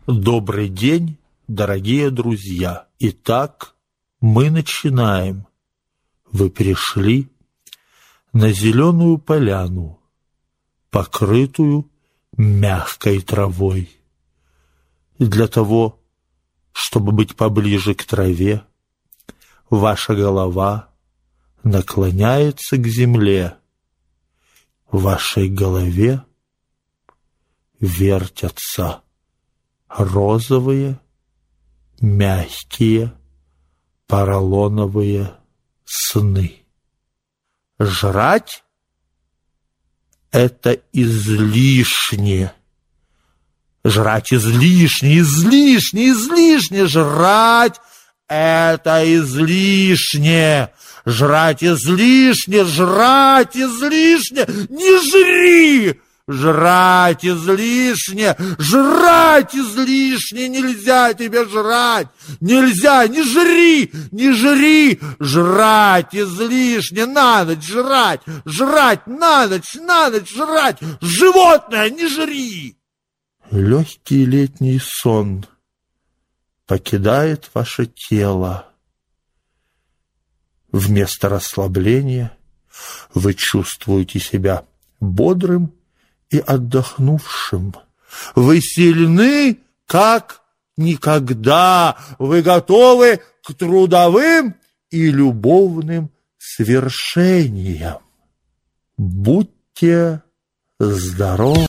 Добрый день, дорогие друзья! Итак, мы начинаем. Вы пришли на зеленую поляну, покрытую мягкой травой. И для того, чтобы быть поближе к траве, ваша голова наклоняется к земле. В вашей голове вертятся розовые, мягкие, поролоновые сны. Жрать — это излишне. Жрать излишне, излишне, излишне. Жрать — это излишне. Жрать излишне, жрать излишне. Не жри! Жрать излишне, жрать излишне, нельзя тебе жрать, нельзя, не жри, не жри, жрать излишне, на ночь жрать, жрать на ночь жрать, животное, не жри. Легкий летний сон покидает ваше тело. Вместо расслабления вы чувствуете себя бодрым и отдохнувшим. Вы сильны, как никогда. Вы готовы к трудовым и любовным свершениям. Будьте здоровы!